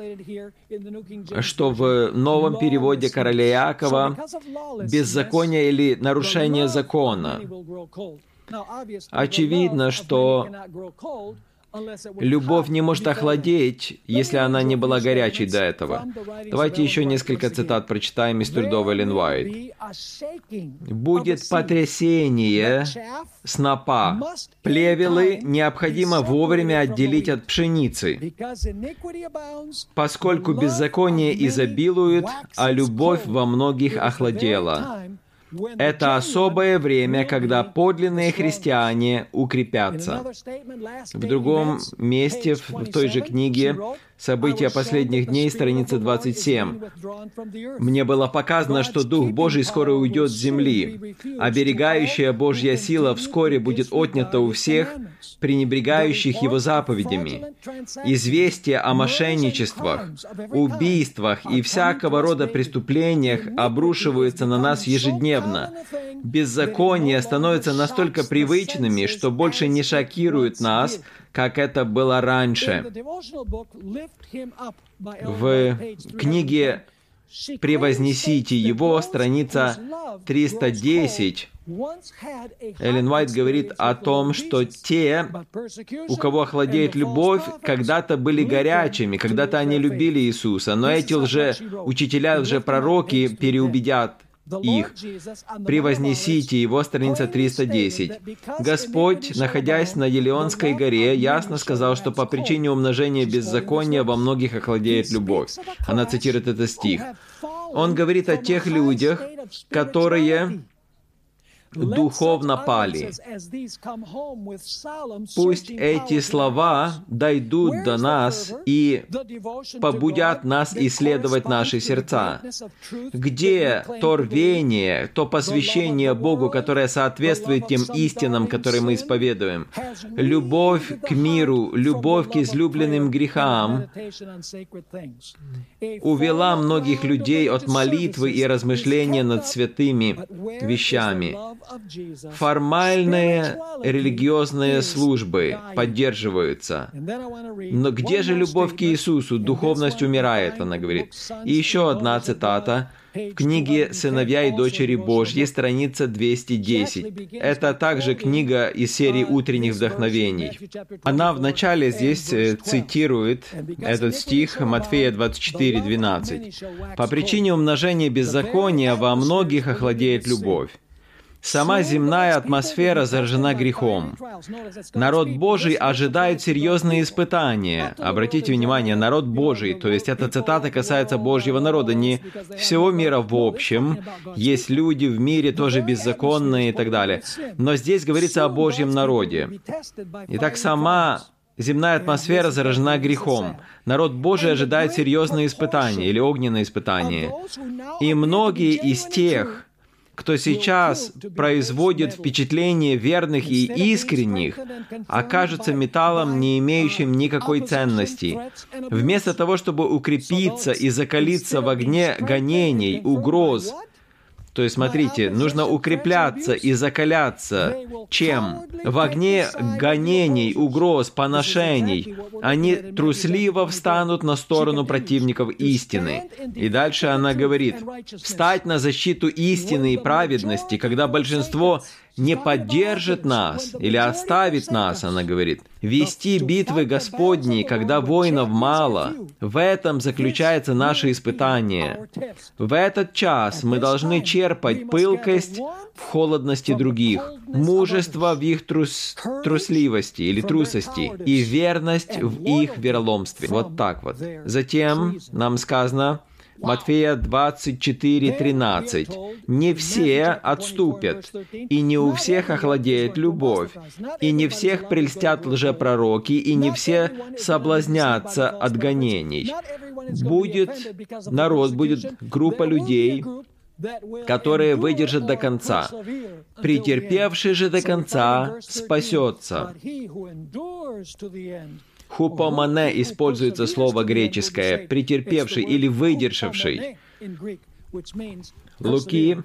что в новом переводе короля Иакова «беззаконие» или «нарушение закона». Очевидно, что любовь не может охладеть, если она не была горячей до этого. Давайте еще несколько цитат прочитаем из трудов Эллен Уайт. «Будет потрясение снопа. Плевелы необходимо вовремя отделить от пшеницы, поскольку беззаконие изобилует, а любовь во многих охладела. Это особое время, когда подлинные христиане укрепятся». В другом месте, в той же книге «События последних дней», страница 27. «Мне было показано, что Дух Божий скоро уйдет с земли. Оберегающая Божья сила вскоре будет отнята у всех, пренебрегающих Его заповедями. Известия о мошенничествах, убийствах и всякого рода преступлениях обрушиваются на нас ежедневно. Беззакония становятся настолько привычными, что больше не шокируют нас, как это было раньше». В книге «Превознесите Его», страница 310, Эллен Уайт говорит о том, что те, у кого охладеет любовь, когда-то были горячими, когда-то они любили Иисуса, но эти лжеучителя, лжепророки переубедят их. «Превознесите Его», страница 310. Господь, находясь на Елеонской горе, ясно сказал, что по причине умножения беззакония во многих охладеет любовь. Она цитирует этот стих. Он говорит о тех людях, которые духовно пали. Пусть эти слова дойдут до нас и побудят нас исследовать наши сердца. Где то рвение, то посвящение Богу, которое соответствует тем истинам, которые мы исповедуем? Любовь к миру, любовь к излюбленным грехам увела многих людей от молитвы и размышления над святыми вещами. Формальные религиозные службы поддерживаются. Но где же любовь к Иисусу? Духовность умирает, она говорит. И еще одна цитата. В книге «Сыновья и дочери Божьи», страница 210. Это также книга из серии «Утренних вдохновений». Она вначале здесь цитирует этот стих Матфея 24:12. «По причине умножения беззакония во многих охладеет любовь. Сама земная атмосфера заражена грехом. Народ Божий ожидает серьезные испытания». Обратите внимание, народ Божий, то есть эта цитата касается Божьего народа, не всего мира в общем. Есть люди в мире тоже беззаконные и так далее. Но здесь говорится о Божьем народе. Итак, сама земная атмосфера заражена грехом. Народ Божий ожидает серьезные испытания или огненные испытания. И многие из тех, кто сейчас производит впечатление верных и искренних, окажутся металлом, не имеющим никакой ценности. Вместо того, чтобы укрепиться и закалиться в огне гонений, угроз, то есть, смотрите, нужно укрепляться и закаляться. Чем? В огне гонений, угроз, поношений. Они трусливо встанут на сторону противников истины. И дальше она говорит, встать на защиту истины и праведности, когда большинство не поддержит нас или оставит нас, она говорит. Вести битвы Господни, когда воинов мало. В этом заключается наше испытание. В этот час мы должны черпать пылкость в холодности других, мужество в их трусливости или трусости и верность в их вероломстве. Вот так вот. Затем нам сказано, Матфея 24:13. «Не все отступят, и не у всех охладеет любовь, и не всех прельстят лжепророки, и не все соблазнятся от гонений». Будет группа людей, которые выдержат до конца. «Претерпевший же до конца спасется». Хупомане используется слово греческое «претерпевший» или «выдержавший». Луки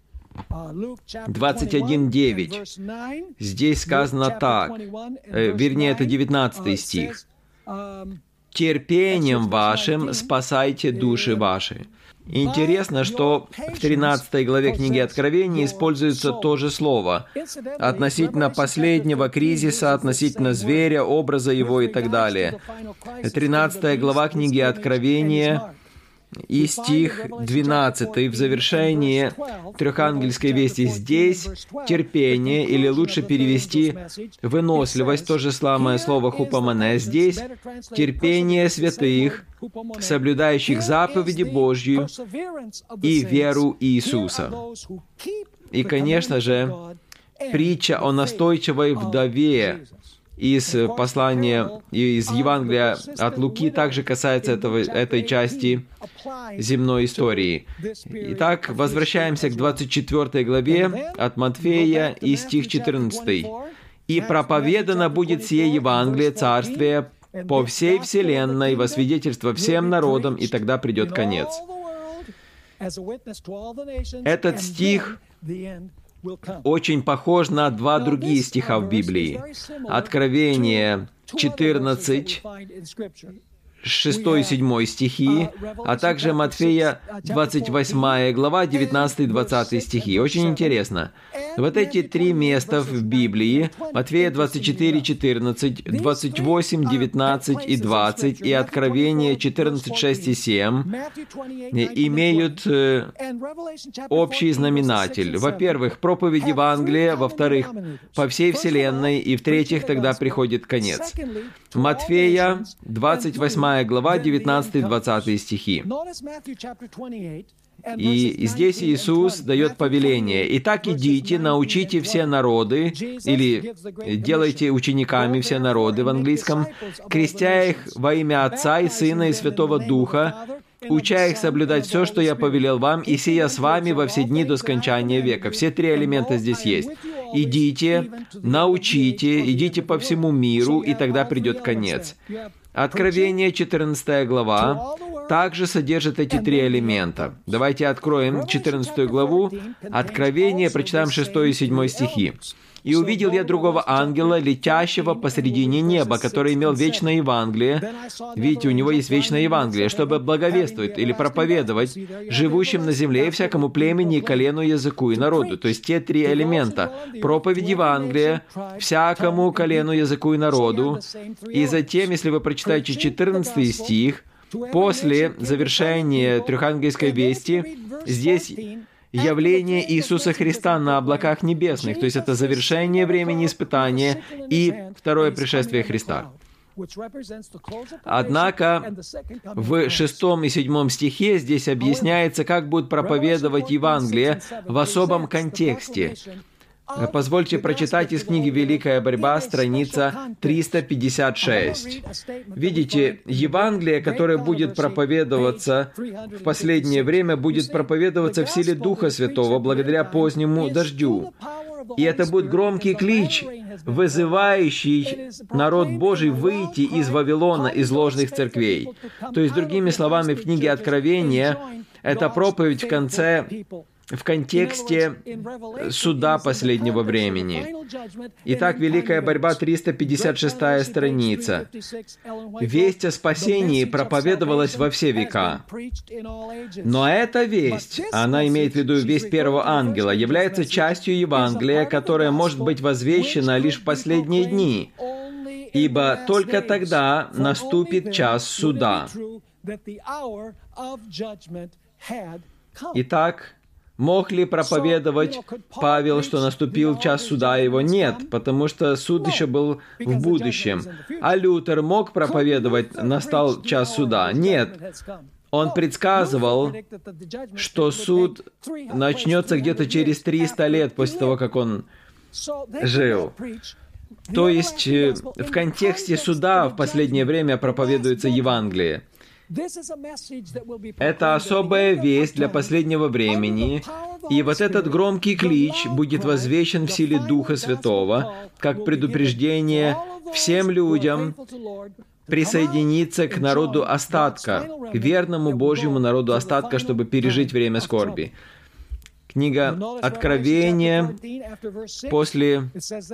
21:9. Здесь сказано так, вернее, это 19 стих. «Терпением вашим спасайте души ваши». Интересно, что в 13 главе книги Откровения используется то же слово относительно последнего кризиса, относительно зверя, образа его и так далее. 13 глава книги Откровения и стих 12 в завершении трехангельской вести. Здесь терпение, или лучше перевести выносливость, то же самое слово хупомане. Здесь терпение святых, соблюдающих заповеди Божью и веру Иисуса. И, конечно же, притча о настойчивой вдове из послания, из Евангелия от Луки также касается этой части земной истории. Итак, возвращаемся к 24 главе от Матфея и стих 14. «И проповедано будет сие Евангелие Царствия по всей вселенной во свидетельство всем народам, и тогда придет конец». Этот стих очень похож на два другие стиха в Библии. Откровение 14, 6 и 7 стихи, а также Матфея 28 глава, 19 и 20 стихи. Очень интересно. Вот эти три места в Библии, Матфея 24, 14, 28, 19 и 20, и Откровение 14, 6 и 7, имеют общий знаменатель. Во-первых, проповедь Евангелия, во-вторых, по всей вселенной, и в-третьих, тогда приходит конец. Матфея 28 глава, 19 и 20 стихи. И здесь Иисус дает повеление. «Итак, идите, научите все народы», или «делайте учениками все народы» в английском, «крестя их во имя Отца и Сына и Святого Духа, уча их соблюдать все, что я повелел вам, и сия с вами во все дни до скончания века». Все три элемента здесь есть. Идите, научите, идите по всему миру, и тогда придет конец. Откровение 14 глава также содержит эти три элемента. Давайте откроем 14 главу Откровение, прочитаем 6 и 7 стихи. «И увидел я другого ангела, летящего посредине неба, который имел вечное Евангелие». Видите, у него есть вечное Евангелие, чтобы благовествовать или проповедовать живущим на земле и всякому племени, колену, языку и народу. То есть те три элемента. Проповедь Евангелия всякому колену, языку и народу. И затем, если вы прочитаете 14 стих, после завершения трехангельской вести, здесь явление Иисуса Христа на облаках небесных, то есть это завершение времени испытания и второе пришествие Христа. Однако в 6 и 7 стихе здесь объясняется, как будет проповедовать Евангелие в особом контексте. Позвольте прочитать из книги «Великая борьба», страница 356. Видите, Евангелие, которое будет проповедоваться в последнее время, будет проповедоваться в силе Духа Святого благодаря позднему дождю. И это будет громкий клич, вызывающий народ Божий выйти из Вавилона, из ложных церквей. То есть, другими словами, в книге Откровения эта проповедь в контексте суда последнего времени. Итак, Великая борьба, 356 страница. Весть о спасении проповедовалась во все века. Но эта весть, она имеет в виду весть первого ангела, является частью Евангелия, которая может быть возвещена лишь в последние дни, ибо только тогда наступит час суда. Итак, мог ли проповедовать Павел, что наступил час суда его? Нет, потому что суд еще был в будущем. А Лютер мог проповедовать, настал час суда? Нет. Он предсказывал, что суд начнется где-то через 300 лет после того, как он жил. То есть в контексте суда в последнее время проповедуется Евангелие. Это особая весть для последнего времени, и вот этот громкий клич будет возвещен в силе Духа Святого, как предупреждение всем людям присоединиться к народу остатка, к верному Божьему народу остатка, чтобы пережить время скорби. Книга Откровения, после...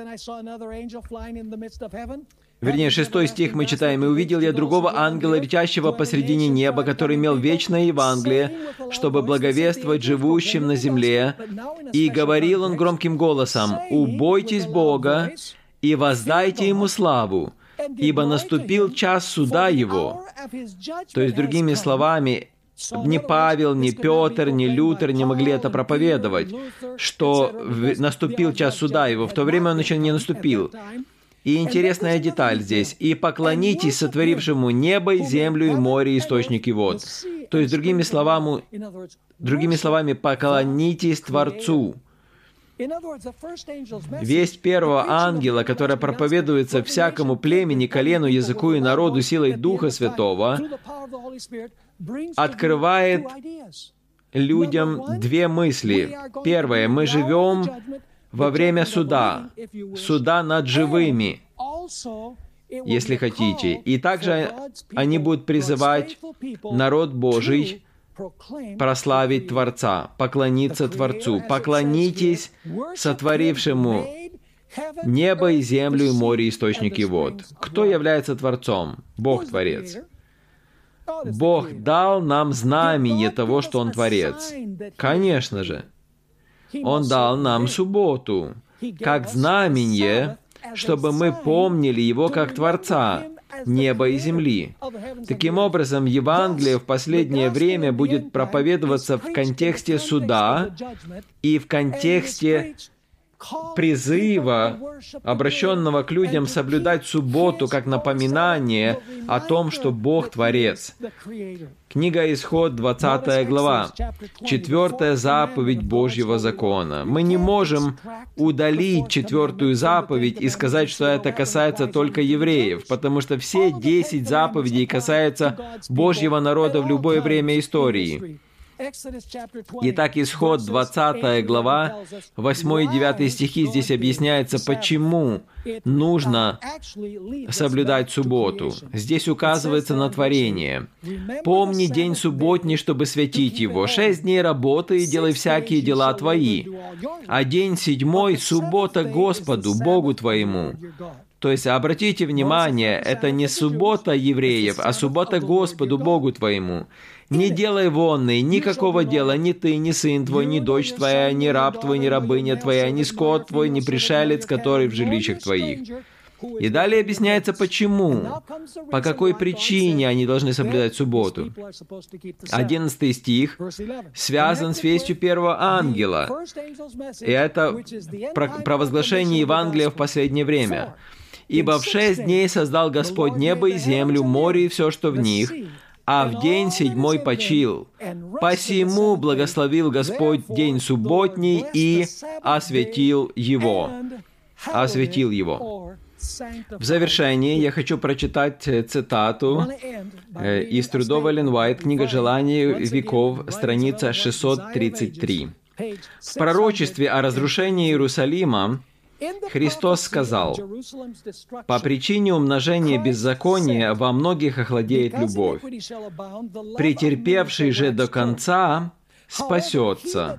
Вернее, 6 стих мы читаем. «И увидел я другого ангела, летящего посредине неба, который имел вечное Евангелие, чтобы благовествовать живущим на земле. И говорил он громким голосом: убойтесь Бога и воздайте Ему славу, ибо наступил час суда Его». То есть, другими словами, ни Павел, ни Петр, ни Лютер не могли это проповедовать, что наступил час суда Его. В то время он еще не наступил. И интересная деталь здесь. «И поклонитесь сотворившему небо, землю и море, источники вод». То есть, другими словами, поклонитесь Творцу. Весть первого ангела, которая проповедуется всякому племени, колену, языку и народу силой Духа Святого, открывает людям две мысли. Первое. Мы живем во время суда над живыми, если хотите. И также они будут призывать народ Божий прославить Творца, поклониться Творцу. Поклонитесь сотворившему небо и землю и море, источники вод. Кто является Творцом? Бог Творец. Бог дал нам знамение того, что Он Творец. Конечно же. Он дал нам субботу, как знамение, чтобы мы помнили Его как Творца неба и земли. Таким образом, Евангелие в последнее время будет проповедоваться в контексте суда и в контексте призыва, обращенного к людям соблюдать субботу как напоминание о том, что Бог Творец. Книга Исход, 20 глава, 4 заповедь Божьего закона. Мы не можем удалить 4 заповедь и сказать, что это касается только евреев, потому что все 10 заповедей касаются Божьего народа в любое время истории. Итак, Исход, 20 глава, 8 и 9 стихи, здесь объясняется, почему нужно соблюдать субботу. Здесь указывается на творение. «Помни день субботний, чтобы святить его. 6 дней работай и делай всякие дела твои. А день 7 — суббота Господу, Богу твоему». То есть, обратите внимание, это не суббота евреев, а суббота Господу, Богу твоему. Не делай вонной никакого дела ни ты, ни сын твой, ни дочь твоя, ни раб твой, ни рабыня твоя, ни скот твой, ни пришелец, который в жилищах твоих. И далее объясняется, почему, по какой причине они должны соблюдать субботу. 11 стих связан с вестью первого ангела. И это провозглашение Евангелия в последнее время. «Ибо в 6 дней создал Господь небо и землю, море и все, что в них, а в день седьмой почил. Посему благословил Господь день субботний и осветил его». Осветил его. В завершении я хочу прочитать цитату из трудов Эллен Уайт, «Книга желаний веков», страница 633. В пророчестве о разрушении Иерусалима Христос сказал: «По причине умножения беззакония во многих охладеет любовь. Претерпевший же до конца спасется.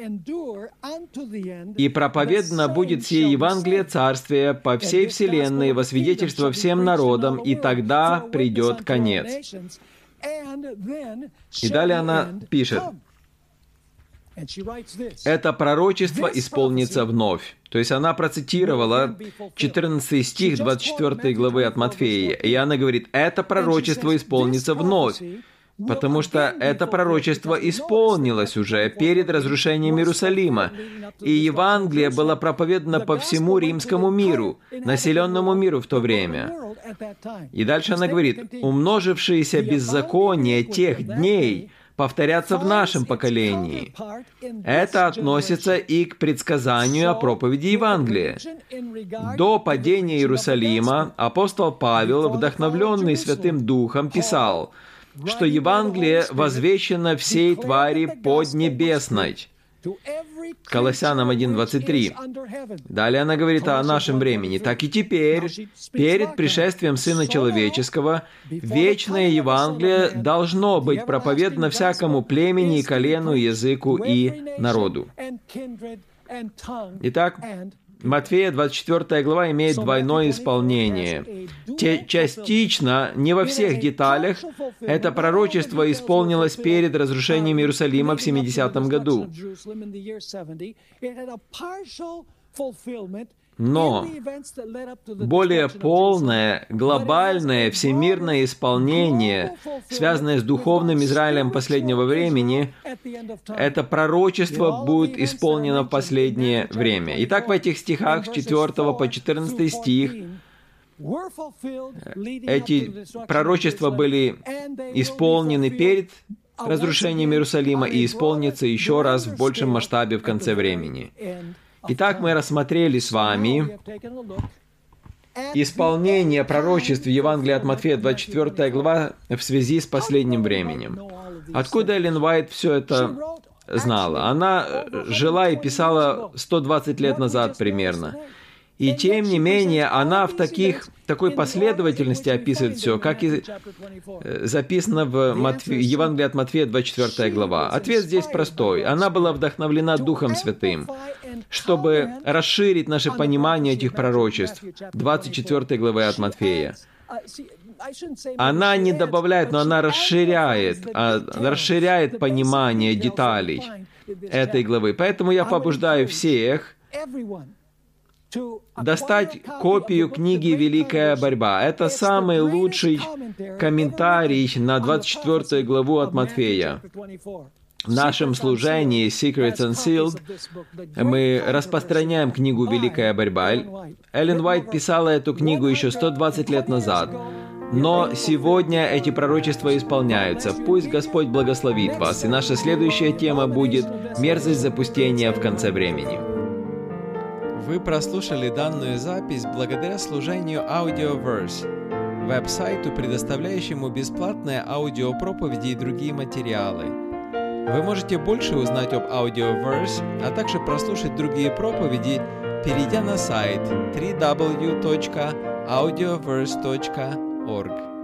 И проповедано будет сие Евангелие Царствия по всей вселенной во свидетельство всем народам, и тогда придет конец». И далее она пишет: «Это пророчество исполнится вновь». То есть она процитировала 14 стих 24 главы от Матфея, и она говорит: «Это пророчество исполнится вновь». Потому что это пророчество исполнилось уже перед разрушением Иерусалима, и Евангелие было проповедано по всему римскому миру, населенному миру в то время. И дальше она говорит: «Умножившиеся беззаконие тех дней повторятся в нашем поколении». Это относится и к предсказанию о проповеди Евангелия. До падения Иерусалима апостол Павел, вдохновленный Святым Духом, писал, что Евангелие возвещено всей твари поднебесной. Колоссянам 1:23. Далее она говорит о нашем времени. «Так и теперь, перед пришествием Сына Человеческого, вечное Евангелие должно быть проповедано всякому племени, и колену, и языку, и народу». Итак, Матфея 24 глава имеет двойное исполнение. Частично, не во всех деталях, это пророчество исполнилось перед разрушением Иерусалима в 70-м году. Но более полное, глобальное, всемирное исполнение, связанное с духовным Израилем последнего времени, это пророчество будет исполнено в последнее время. Итак, в этих стихах с 4 по 14 стих эти пророчества были исполнены перед разрушением Иерусалима и исполнятся еще раз в большем масштабе в конце времени. Итак, мы рассмотрели с вами исполнение пророчеств Евангелия от Матфея, 24 глава, в связи с последним временем. Откуда Эллен Уайт все это знала? Она жила и писала 120 лет назад примерно. И тем не менее, она в такой последовательности описывает все, как и записано в Евангелии от Матфея, 24 глава. Ответ здесь простой. Она была вдохновлена Духом Святым, чтобы расширить наше понимание этих пророчеств, 24 главы от Матфея. Она не добавляет, но она расширяет понимание деталей этой главы. Поэтому я побуждаю всех достать копию книги «Великая борьба». Это самый лучший комментарий на 24 главу от Матфея. В нашем служении Secrets Unsealed мы распространяем книгу «Великая борьба». Эллен Уайт писала эту книгу еще 120 лет назад. Но сегодня эти пророчества исполняются. Пусть Господь благословит вас. И наша следующая тема будет «Мерзость запустения в конце времени». Вы прослушали данную запись благодаря служению Audioverse, веб-сайту, предоставляющему бесплатные аудиопроповеди и другие материалы. Вы можете больше узнать об Audioverse, а также прослушать другие проповеди, перейдя на сайт www.audioverse.org.